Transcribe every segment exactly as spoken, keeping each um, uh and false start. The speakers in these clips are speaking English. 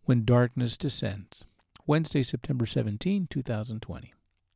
When Darkness Descends. Wednesday, September seventeenth, two thousand twenty.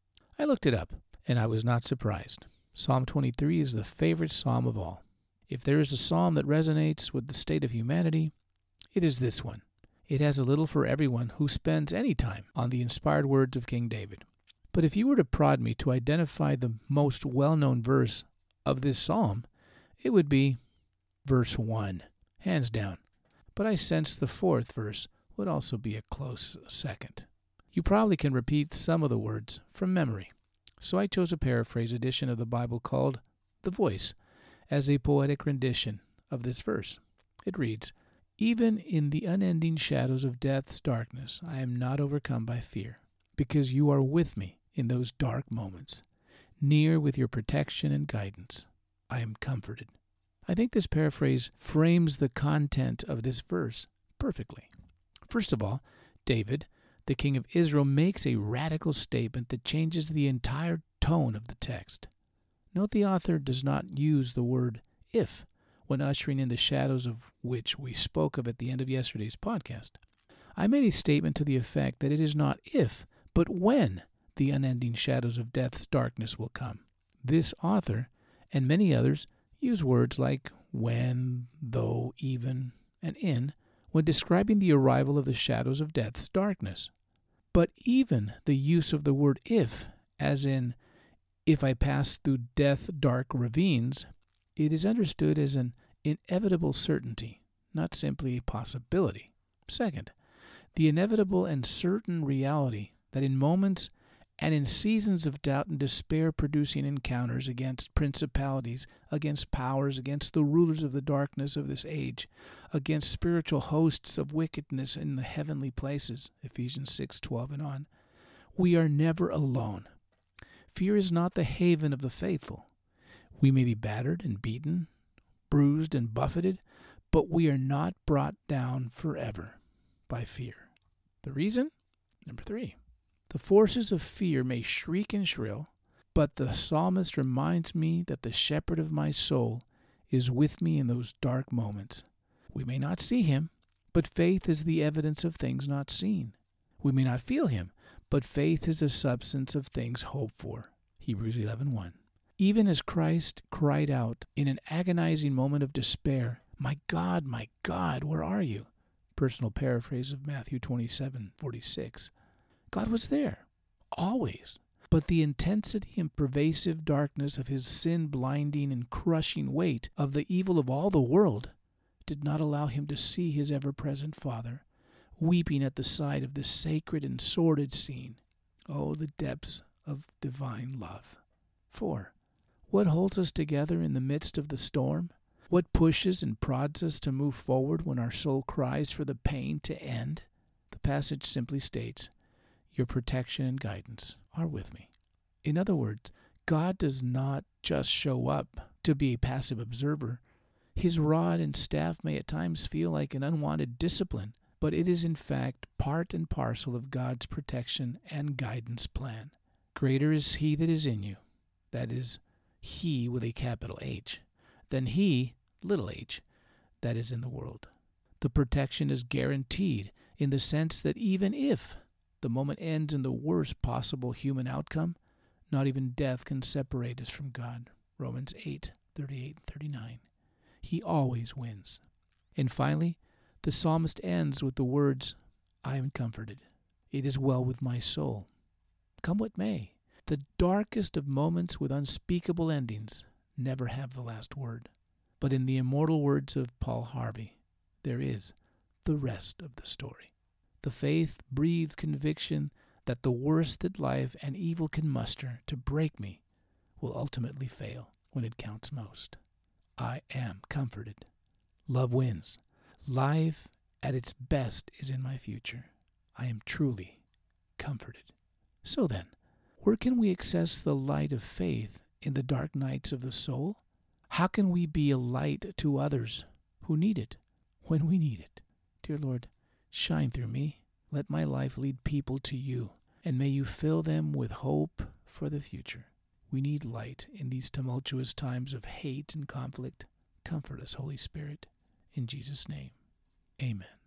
I looked it up, and I was not surprised. Psalm twenty-three is the favorite psalm of all. If there is a psalm that resonates with the state of humanity, it is this one. It has a little for everyone who spends any time on the inspired words of King David. But if you were to prod me to identify the most well-known verse of this psalm, it would be verse one, hands down. But I sense the fourth verse would also be a close second. You probably can repeat some of the words from memory, so I chose a paraphrase edition of the Bible called The Voice as a poetic rendition of this verse. It reads, "Even in the unending shadows of death's darkness, I am not overcome by fear, because you are with me in those dark moments. Near with your protection and guidance, I am comforted." I think this paraphrase frames the content of this verse perfectly. First of all, David, the king of Israel, makes a radical statement that changes the entire tone of the text. Note the author does not use the word if when ushering in the shadows of which we spoke of at the end of yesterday's podcast. I made a statement to the effect that it is not if, but when the unending shadows of death's darkness will come. This author, and many others, use words like when, though, even, and in when describing the arrival of the shadows of death's darkness. But even the use of the word if, as in, if I pass through death-dark ravines, it is understood as an inevitable certainty, not simply a possibility. Second, the inevitable and certain reality that in moments and in seasons of doubt and despair producing encounters against principalities, against powers, against the rulers of the darkness of this age, against spiritual hosts of wickedness in the heavenly places, Ephesians six twelve and on, we are never alone. Fear is not the haven of the faithful. We may be battered and beaten, bruised and buffeted, but we are not brought down forever by fear. The reason? Number three. The forces of fear may shriek and shrill, but the psalmist reminds me that the shepherd of my soul is with me in those dark moments. We may not see him, but faith is the evidence of things not seen. We may not feel him, but faith is the substance of things hoped for. Hebrews eleven one. Even as Christ cried out in an agonizing moment of despair, "My God, my God, where are you?" Personal paraphrase of Matthew twenty-seven forty-six. God was there, always. But the intensity and pervasive darkness of his sin-blinding and crushing weight of the evil of all the world did not allow him to see his ever-present Father, weeping at the side of this sacred and sordid scene. Oh, the depths of divine love. Four. What holds us together in the midst of the storm? What pushes and prods us to move forward when our soul cries for the pain to end? The passage simply states, "Your protection and guidance are with me." In other words, God does not just show up to be a passive observer. His rod and staff may at times feel like an unwanted discipline, but it is in fact part and parcel of God's protection and guidance plan. Greater is he that is in you, that is, he with a capital H, than he, little h, that is in the world. The protection is guaranteed in the sense that even if the moment ends in the worst possible human outcome, not even death can separate us from God. Romans eight thirty-eight and thirty-nine. He always wins. And finally, the psalmist ends with the words, "I am comforted. It is well with my soul." Come what may, the darkest of moments with unspeakable endings never have the last word. But in the immortal words of Paul Harvey, there is the rest of the story. The faith-breathed conviction that the worst that life and evil can muster to break me will ultimately fail when it counts most. I am comforted. Love wins. Life at its best is in my future. I am truly comforted. So then, where can we access the light of faith in the dark nights of the soul? How can we be a light to others who need it when we need it? Dear Lord, shine through me. Let my life lead people to you, and may you fill them with hope for the future. We need light in these tumultuous times of hate and conflict. Comfort us, Holy Spirit. In Jesus' name, amen.